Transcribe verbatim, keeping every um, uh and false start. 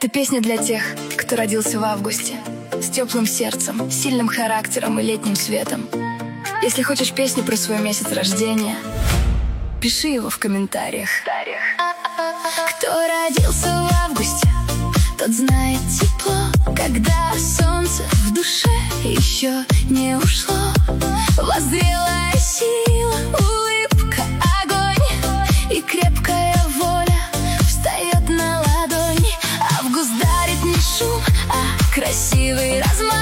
Это песня для тех, кто родился в августе, с теплым сердцем, сильным характером и летним светом. Если хочешь песню про свой месяц рождения, пиши его в комментариях. Кто родился в августе, тот знает тепло, когда солнце в душе еще не ушло. Воззрелая сила, улыбка, огонь и крепкая воля встает на ладони. Август дарит не шум, а красивый размах.